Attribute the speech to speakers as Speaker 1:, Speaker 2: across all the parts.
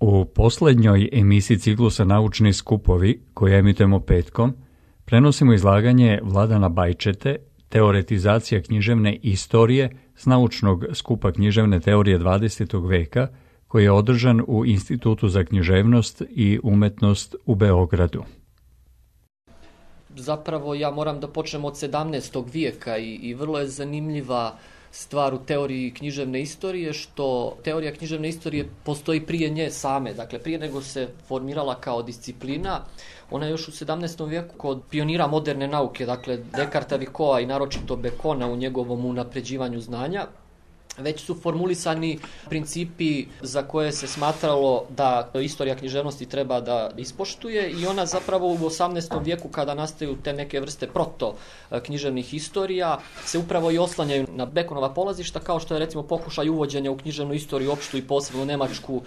Speaker 1: U posljednjoj emisiji ciklusa Naučni skupovi, koju emitujemo petkom, prenosimo izlaganje Vladana Bajčete, Teoretizacija književne istorije s naučnog skupa književne teorije 20. veka, koji je održan u Institutu za književnost i umetnost u Beogradu.
Speaker 2: Zapravo ja moram da počnem od 17. vijeka i vrlo je zanimljiva stvar u teoriji književne istorije, što teorija književne istorije postoji prije nje same, dakle prije nego se formirala kao disciplina. Ona je još u 17. vijeku kod pionira moderne nauke, dakle Descartesa, Vicoa i naročito Bacona u njegovom unapređivanju znanja, već su formulisani principi za koje se smatralo da istorija književnosti treba da ispoštuje i ona zapravo u 18. vijeku kada nastaju te neke vrste proto književnih istorija se upravo i oslanjaju na Baconova polazišta, kao što je recimo pokušaj uvođenja u književnu istoriju opštu i posebno Nemačku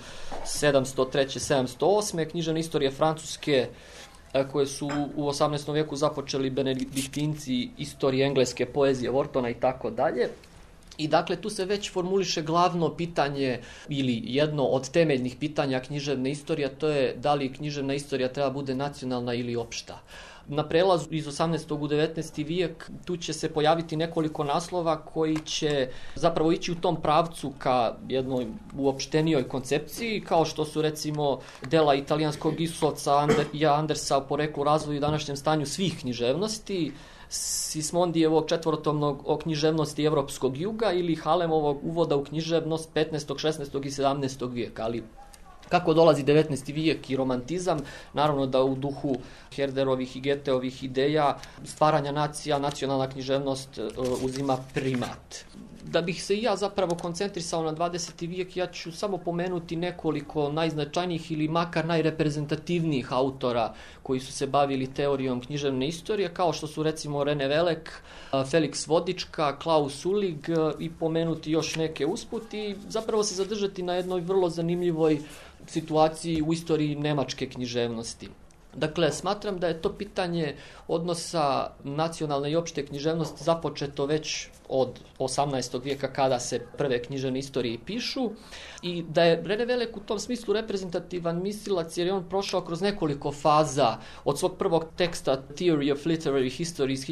Speaker 2: 703. 708. književne istorije Francuske koje su u 18. vijeku započeli benediktinci, istorije engleske poezije Wortona i tako dalje. I dakle tu se već formuliše glavno pitanje ili jedno od temeljnih pitanja književne istorije, a to je da li književna istorija treba bude nacionalna ili opšta. Na prelazu iz 18. u 19. vijek tu će se pojaviti nekoliko naslova koji će zapravo ići u tom pravcu ka jednoj uopštenijoj koncepciji, kao što su recimo dela italijanskog islovca Andersa o poreklu, razvoju i današnjem stanju svih književnosti, Sismondijevog četvorotomnog o književnosti evropskog juga ili Halemovog uvoda u književnost 15., 16. i 17. vijeka. Ali kako dolazi 19. vijek i romantizam, naravno da u duhu Herderovih i Goetheovih ideja stvaranja nacija, nacionalna književnost uzima primat. Da bih se i ja zapravo koncentrisao na 20. vijek, ja ću samo pomenuti nekoliko najznačajnijih ili makar najreprezentativnijih autora koji su se bavili teorijom književne istorije, kao što su recimo René Velek, Felix Vodička, Klaus Ullig i pomenuti još neke usput i zapravo se zadržati na jednoj vrlo zanimljivoj situaciji u istoriji nemačke književnosti. Dakle, smatram da je to pitanje odnosa nacionalne i opšte književnosti započeto već od 18. vijeka kada se prve književne istorije pišu i da je René Velek u tom smislu reprezentativan mislilac jer je on prošao kroz nekoliko faza od svog prvog teksta Theory of Literary History iz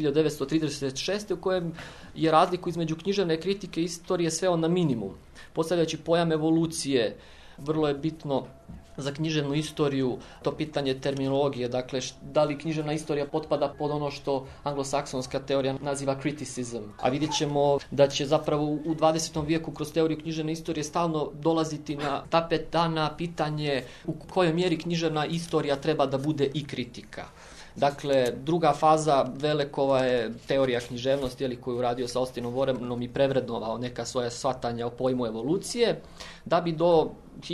Speaker 2: 1936. u kojem je razliku između književne kritike i istorije sveo na minimum, postavljajući pojam evolucije. Vrlo je bitno za književnu istoriju to pitanje terminologije, dakle da li književna istorija potpada pod ono što anglosaksonska teorija naziva criticism. A vidjet ćemo da će zapravo u 20. vijeku kroz teoriju književne istorije stalno dolaziti na tapet dana pitanje u kojoj mjeri književna istorija treba da bude i kritika. Dakle, druga faza Velekova je teorija književnosti, koju radio sa Austinom Warrenom i prevrednovao neka svoja shvatanja o pojmu evolucije, da bi do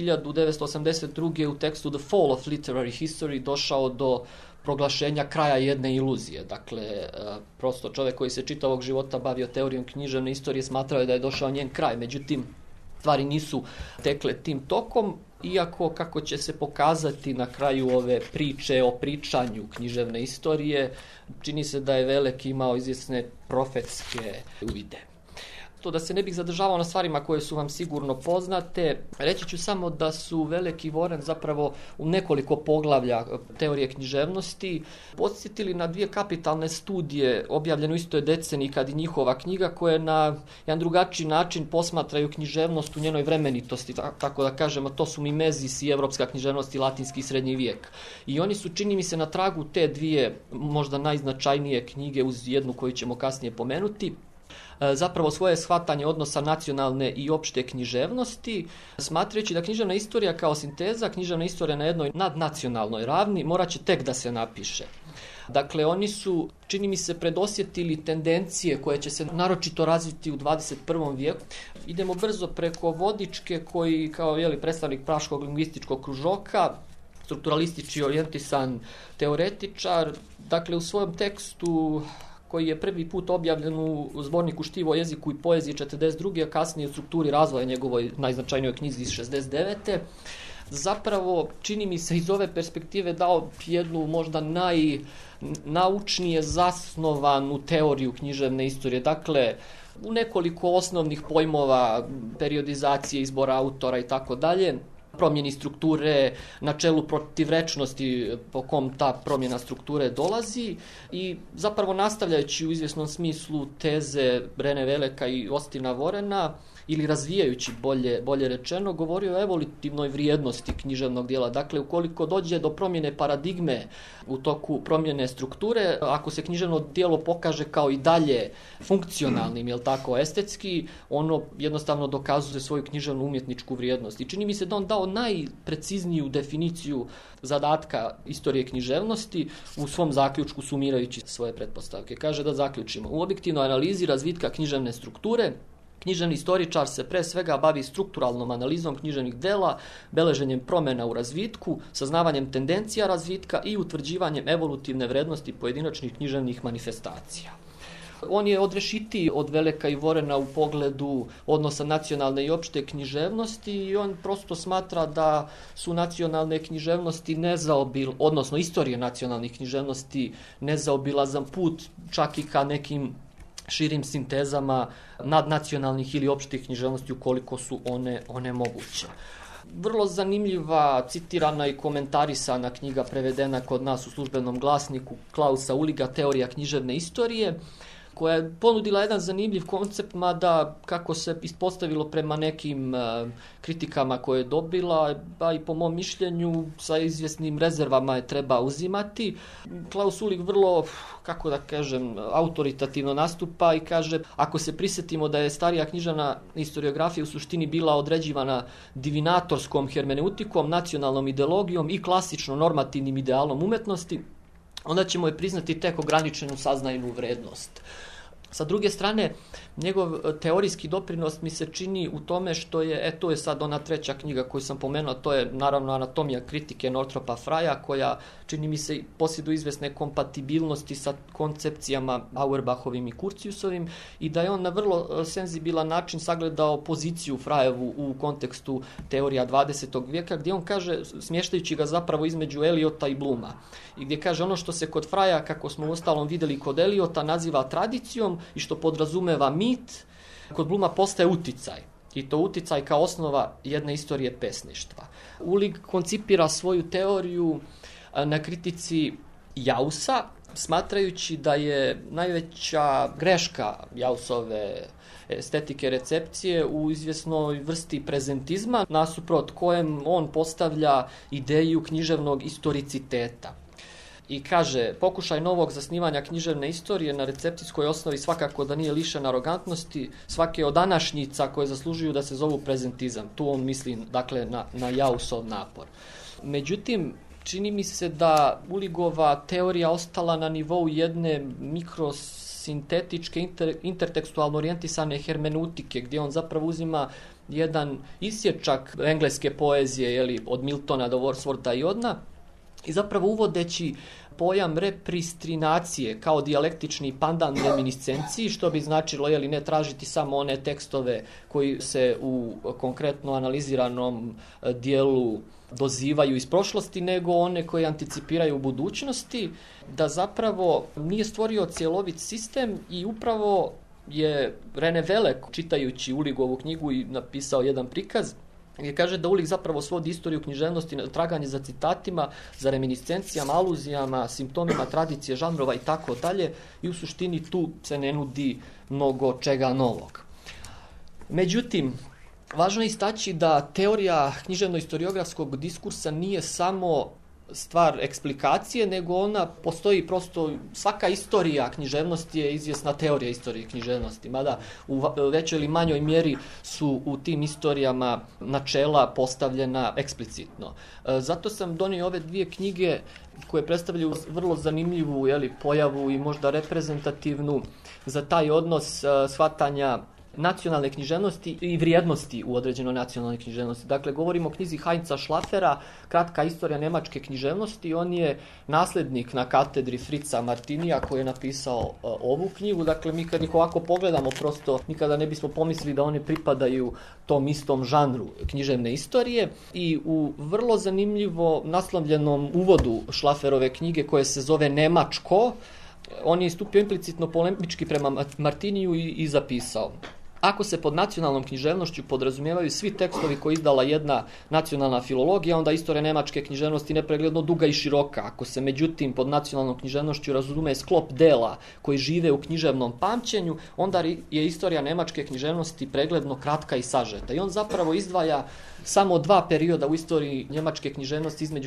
Speaker 2: 1982. u tekstu The Fall of Literary History došao do proglašenja kraja jedne iluzije. Dakle, prosto čovjek koji se čitavog života bavio teorijom književne istorije smatrao je da je došao njen kraj. Međutim, stvari nisu tekle tim tokom, iako kako će se pokazati na kraju ove priče o pričanju književne istorije, čini se da je Velek imao izvjesne profetske uvide. To da se ne bih zadržavao na stvarima koje su vam sigurno poznate, reći ću samo da su Velek i Warren zapravo u nekoliko poglavlja teorije književnosti podsjetili na dvije kapitalne studije objavljene u istoj deceniji kad i njihova knjiga, koje na jedan drugačiji način posmatraju književnost u njenoj vremenitosti, tako da kažemo, to su Mimezis i evropska književnost i latinski i srednji vijek. I oni su, čini mi se, na tragu te dvije možda najznačajnije knjige uz jednu koju ćemo kasnije pomenuti, zapravo svoje shvatanje odnosa nacionalne i opšte književnosti, smatrajući da književna istorija kao sinteza, književna istorija na jednoj nadnacionalnoj ravni morat će tek da se napiše. Dakle, oni su, čini mi se, predosjetili tendencije koje će se naročito razviti u 21. vijeku. Idemo brzo preko Vodičke, koji kao predstavnik praškog lingvističkog kružoka, strukturalistički orijentisan teoretičar, dakle u svojom tekstu koji je prvi put objavljen u zborniku Štivo o jeziku i poeziji 42. a kasnije u strukturi razvoja njegovoj najznačajnijoj knjizi iz 69. Zapravo, čini mi se, iz ove perspektive dao jednu možda najnaučnije zasnovanu teoriju književne istorije. Dakle, u nekoliko osnovnih pojmova, periodizacije, izbora autora i tako dalje, promjeni strukture, načelu protivrečnosti po kom ta promjena strukture dolazi i zapravo nastavljajući u izvjesnom smislu teze Rene Veleka i Austina Warrena ili razvijajući bolje rečeno, govorio o evolutivnoj vrijednosti književnog dijela. Dakle, ukoliko dođe do promjene paradigme u toku promjene strukture, ako se književno djelo pokaže kao i dalje funkcionalnim, jel tako, estetski, ono jednostavno dokazuje svoju književnu umjetničku vrijednost. I čini mi se da on dao najprecizniju definiciju zadatka istorije književnosti u svom zaključku sumirajući svoje pretpostavke. Kaže, da zaključimo, u objektivnoj analizi razvitka književne strukture književni istoričar se pre svega bavi strukturalnom analizom književnih dela, beleženjem promjena u razvitku, saznavanjem tendencija razvitka i utvrđivanjem evolutivne vrednosti pojedinačnih književnih manifestacija. On je odrešitiji od Veleka i Warrena u pogledu odnosa nacionalne i opšte književnosti i on prosto smatra da su nacionalne književnosti odnosno istorije nacionalnih književnosti nezaobilazan put čak i ka nekim širim sintezama nadnacionalnih ili opštih književnosti ukoliko su one moguće. Vrlo zanimljiva, citirana i komentarisana knjiga prevedena kod nas u službenom glasniku Klausa Uliga, Teorija književne istorije, koja je ponudila jedan zanimljiv koncept, mada kako se ispostavilo prema nekim kritikama koje je dobila, pa i po mom mišljenju sa izvjesnim rezervama je treba uzimati. Klaus Ulig vrlo, kako da kažem, autoritativno nastupa i kaže, ako se prisjetimo da je starija književna historiografija u suštini bila određivana divinatorskom hermeneutikom, nacionalnom ideologijom i klasično normativnim idealom umetnosti, onda ćemo je priznati tek ograničenu saznajnu vrednost. Sa druge strane, njegov teorijski doprinos mi se čini u tome što je, to je sad ona treća knjiga koju sam pomenuo, to je naravno Anatomija kritike Northropa Frya, koja čini mi se posjeduje izvesne kompatibilnosti sa koncepcijama Auerbachovim i Curtiusovim i da je on na vrlo senzibilan način sagledao poziciju Fryevu u kontekstu teorija 20. vijeka, gdje on kaže, smještajući ga zapravo između Eliota i Bluma, i gdje kaže ono što se kod Frya, kako smo uostalom vidjeli kod Eliota, naziva tradicijom i što podrazumeva mit, kod Bluma postaje uticaj. I to uticaj kao osnova jedne istorije pesništva. Ulig koncipira svoju teoriju na kritici Jausa, smatrajući da je najveća greška Jausove estetike recepcije u izvjesnoj vrsti prezentizma, nasuprot kojem on postavlja ideju književnog historiciteta. I kaže, pokušaj novog zasnivanja književne istorije na recepcijskoj osnovi svakako da nije lišen arogantnosti, svake od današnjica koje zaslužuju da se zovu prezentizam. Tu on misli, dakle, na Jausov napor. Međutim, čini mi se da Uligova teorija ostala na nivou jedne mikrosintetičke, intertekstualno orijentisane hermeneutike, gdje on zapravo uzima jedan isječak engleske poezije, od Miltona do Wordswortha i Odna, i zapravo uvodeći pojam repristrinacije kao dijalektični pandan reminiscenciji, što bi značilo ne tražiti samo one tekstove koji se u konkretno analiziranom dijelu dozivaju iz prošlosti, nego one koje anticipiraju u budućnosti, da zapravo nije stvorio cjelovit sistem i upravo je Rene Velek, čitajući Uligovu knjigu, i napisao jedan prikaz gdje kaže da Ulig zapravo svodi istoriju književnosti na traganje za citatima, za reminiscencijama, aluzijama, simptomima tradicije, žanrova i tako dalje, i u suštini tu se ne nudi mnogo čega novog. Međutim, važno je istaći da teorija književno-historiografskog diskursa nije samo stvar eksplikacije, nego ona postoji prosto, svaka istorija književnosti je izvjesna teorija istorije književnosti, mada u većoj ili manjoj mjeri su u tim istorijama načela postavljena eksplicitno. Zato sam donio ove dvije knjige koje predstavljaju vrlo zanimljivu pojavu i možda reprezentativnu za taj odnos shvatanja nacionalne književnosti i vrijednosti u određenoj nacionalnoj književnosti. Dakle, govorimo o knjizi Heinza Schlafera, Kratka istorija nemačke književnosti. On je nasljednik na katedri Fritza Martinija koji je napisao ovu knjigu. Dakle, mi kad ih ovako pogledamo, prosto nikada ne bismo pomislili da one pripadaju tom istom žanru književne istorije. I u vrlo zanimljivo naslovljenom uvodu Schlaferove knjige, koje se zove Nemačko, on je istupio implicitno polemički prema Martiniju i zapisao: Ako se pod nacionalnom književnošću podrazumijevaju svi tekstovi koje izdala jedna nacionalna filologija, onda istorija nemačke književnosti nepregledno duga i široka. Ako se međutim pod nacionalnom književnošću razume sklop dela koji žive u književnom pamćenju, onda je istorija nemačke književnosti pregledno kratka i sažeta. I on zapravo izdvaja samo dva perioda u istoriji njemačke književnosti između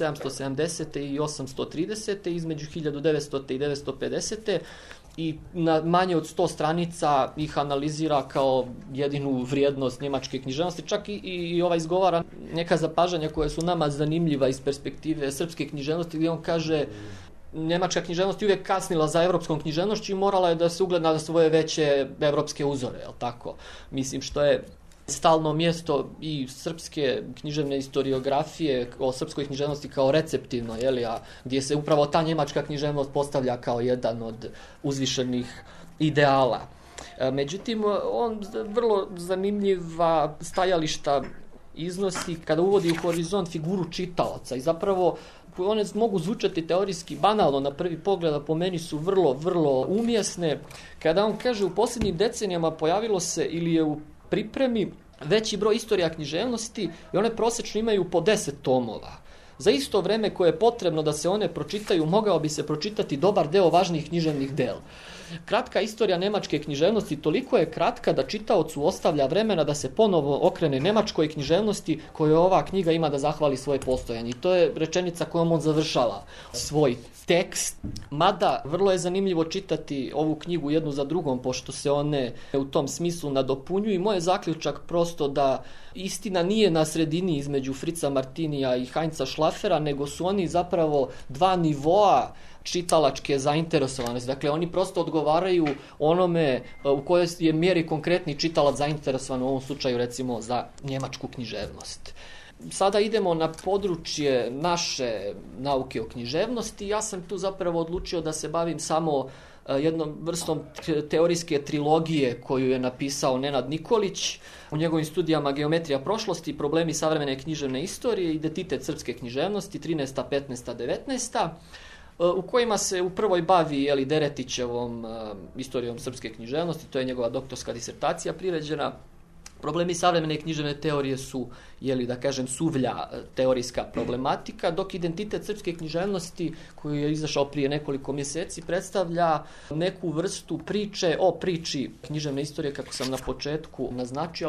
Speaker 2: 1770. i 830. između 1900. i 950. i na manje od 100 stranica ih analizira kao jedinu vrijednost njemačke književnosti. Čak i izgovara neka zapažanja koja su nama zanimljiva iz perspektive srpske književnosti, gdje on kaže njemačka književnost je uvijek kasnila za evropskom književnošću i morala je da se ugleda na svoje veće evropske uzore, jel tako? Mislim, što je stalno mjesto i srpske književne historiografije o srpskoj književnosti kao receptivno, a gdje se upravo ta njemačka književnost postavlja kao jedan od uzvišenih ideala. Međutim, on vrlo zanimljiva stajališta iznosi kada uvodi u horizont figuru čitaoca i zapravo one mogu zvučati teorijski banalno na prvi pogled, a po meni su vrlo, vrlo umjesne. Kada on kaže u posljednjim decenijama pojavilo se ili je u pripremi veći broj istorija književnosti i one prosječno imaju po 10 tomova. Za isto vreme koje je potrebno da se one pročitaju, mogao bi se pročitati dobar deo važnijih književnih dela. Kratka istorija nemačke književnosti toliko je kratka da čitaocu ostavlja vremena da se ponovo okrene nemačkoj književnosti kojoj ova knjiga ima da zahvali svoje postojanje. I to je rečenica kojom on završava svoj tekst. Mada vrlo je zanimljivo čitati ovu knjigu jednu za drugom, pošto se one u tom smislu nadopunjuju. I moj je zaključak prosto da istina nije na sredini između Fritza Martinija i Heinza Schlafera, nego su oni zapravo dva nivoa čitalačke zainteresovanosti. Dakle, oni prosto odgovaraju onome u kojoj je mjeri konkretni čitalac zainteresovan, u ovom slučaju recimo za njemačku književnost. Sada idemo na područje naše nauke o književnosti. Ja sam tu zapravo odlučio da se bavim samo jednom vrstom teorijske trilogije koju je napisao Nenad Nikolić u njegovim studijama Geometrija prošlosti, problemi savremene književne istorije, identitet srpske književnosti 13., 15., 19., u kojima se u prvoj bavi Deretićevom istorijom srpske književnosti, to je njegova doktorska disertacija priređena. Problemi savremene književne teorije su, da kažem, suvlja teorijska problematika, dok identitet srpske književnosti, koji je izašao prije nekoliko mjeseci, predstavlja neku vrstu priče o priči književne istorije, kako sam na početku naznačio.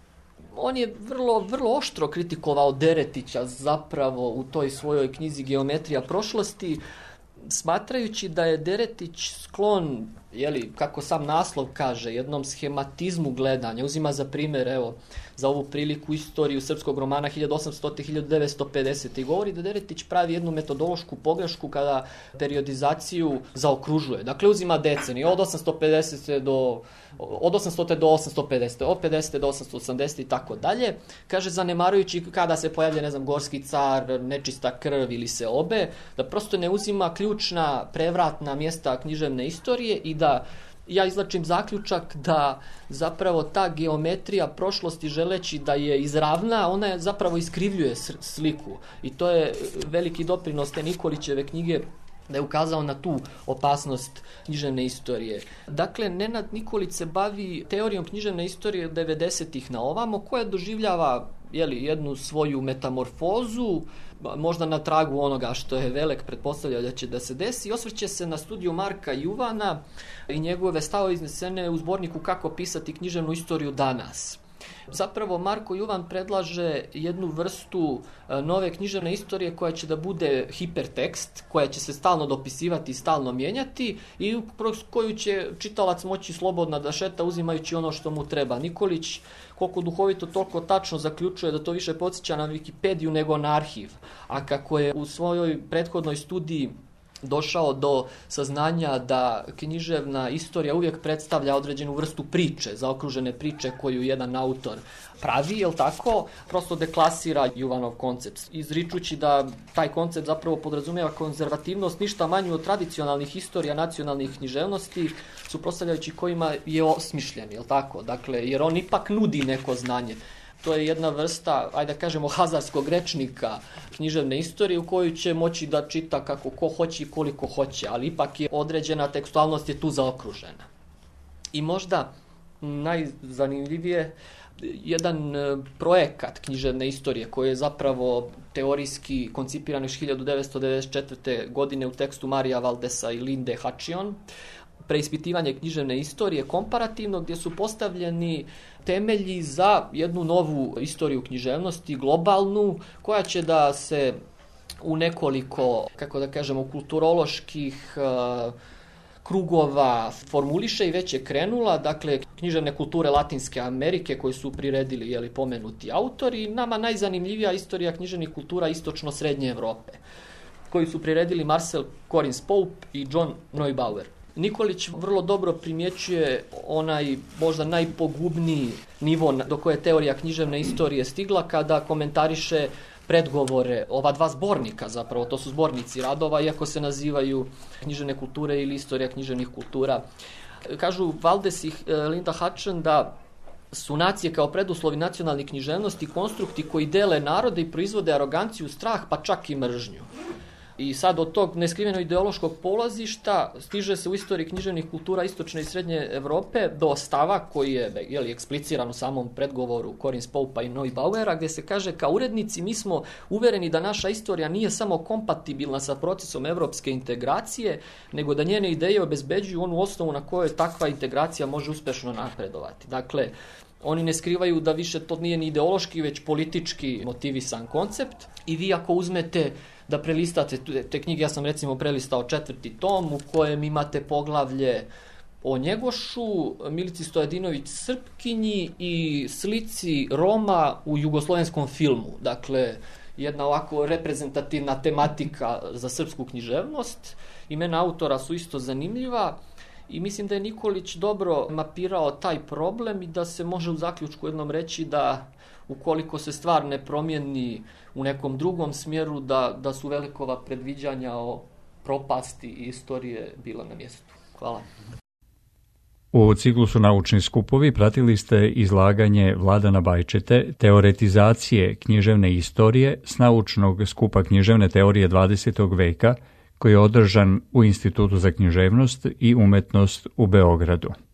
Speaker 2: On je vrlo oštro kritikovao Deretića zapravo u toj svojoj knjizi Geometrija prošlosti, smatrajući da je Deretić sklon, kako sam naslov kaže, jednom schematizmu gledanja. Uzima za primjer, za ovu priliku istoriju srpskog romana 1800-1950. I govori da Deretić pravi jednu metodološku pogrešku kada periodizaciju zaokružuje. Dakle, uzima decenije od 800 do 850, od 50 do 880 i tako dalje. Kaže, zanemarujući kada se pojavlja, Gorski car, nečista krv ili se obe, da prosto ne uzima ključna prevratna mjesta književne istorije i da ja izvlačim zaključak da zapravo ta geometrija prošlosti, želeći da je izravna, ona je zapravo iskrivljuje sliku. I to je veliki doprinos te Nikolićeve knjige, da je ukazao na tu opasnost književne istorije. Dakle, Nenad Nikolić se bavi teorijom književne istorije od 90-ih na ovamo, koja doživljava jednu svoju metamorfozu, možda na tragu onoga što je Velek pretpostavljao da će da se desi, i osvrće se na studiju Marka Juvana i njegove stavove iznesene u zborniku Kako pisati književnu istoriju danas. Zapravo Marko Juvan predlaže jednu vrstu nove književne istorije koja će da bude hipertekst, koja će se stalno dopisivati i stalno mijenjati i kroz koju će čitalac moći slobodno da šeta uzimajući ono što mu treba. Nikolić, koliko duhovito, toliko tačno zaključuje da to više podsjeća na Wikipediju nego na arhiv. A kako je u svojoj prethodnoj studiji došao do saznanja da književna istorija uvijek predstavlja određenu vrstu priče, zaokružene priče koju jedan autor pravi, prosto deklasira Juvanov koncept, izričući da taj koncept zapravo podrazumijeva konzervativnost ništa manju od tradicionalnih istorija nacionalnih književnosti, suprotstavljajući kojima je osmišljen, Dakle, jer on ipak nudi neko znanje. To je jedna vrsta, ajde da kažemo, hazarskog rečnika književne istorije u koju će moći da čita kako ko hoće i koliko hoće, ali ipak je određena tekstualnost je tu zaokružena. I možda najzanimljivije jedan projekat književne istorije koji je zapravo teorijski koncipiran još 1994. godine u tekstu Marija Valdesa i Linde Hachion. Preispitivanje književne istorije komparativno, gdje su postavljeni temelji za jednu novu istoriju književnosti, globalnu, koja će da se u nekoliko, kako da kažemo, kulturoloških krugova formuliše i već je krenula, dakle, književne kulture Latinske Amerike koji su priredili pomenuti autori i nama najzanimljivija istorija književnih kultura istočno-srednje Evrope, koji su priredili Marcel Corins Pope i John Neubauer. Nikolić vrlo dobro primjećuje onaj možda najpogubniji nivo do koje je teorija književne istorije stigla kada komentariše predgovore ova dva zbornika, zapravo to su zbornici radova, iako se nazivaju književne kulture ili istorija književnih kultura. Kažu Valdes i Linda Hachion da su nacije kao preduslovi nacionalne književnosti konstrukti koji dele narode i proizvode aroganciju, strah, pa čak i mržnju. I sad od tog neskriveno ideološkog polazišta stiže se u istoriji književnih kultura istočne i srednje Evrope do stava koji je ekspliciran u samom predgovoru Corins Pope i Neubauera, gdje se kaže: kao urednici mi smo uvereni da naša istorija nije samo kompatibilna sa procesom evropske integracije, nego da njene ideje obezbeđuju onu osnovu na kojoj takva integracija može uspešno napredovati. Dakle, oni ne skrivaju da više to nije ni ideološki, već politički motivisan koncept. I vi ako uzmete da prelistate te knjige, ja sam recimo prelistao 4. tom u kojem imate poglavlje o Njegošu, Milici Stojadinović Srpkinji i slici Roma u jugoslovenskom filmu. Dakle, jedna ovako reprezentativna tematika za srpsku književnost. Imena autora su isto zanimljiva i mislim da je Nikolić dobro mapirao taj problem i da se može u zaključku jednom reći da ukoliko se stvar ne promijeni u nekom drugom smjeru, da su velikova predviđanja o propasti istorije bila na mjestu. Hvala.
Speaker 1: U ciklusu Naučni skupovi pratili ste izlaganje Vladana Bajčete Teoretizacije književne istorije s Naučnog skupa književne teorije 20. veka koji je održan u Institutu za književnost i umetnost u Beogradu.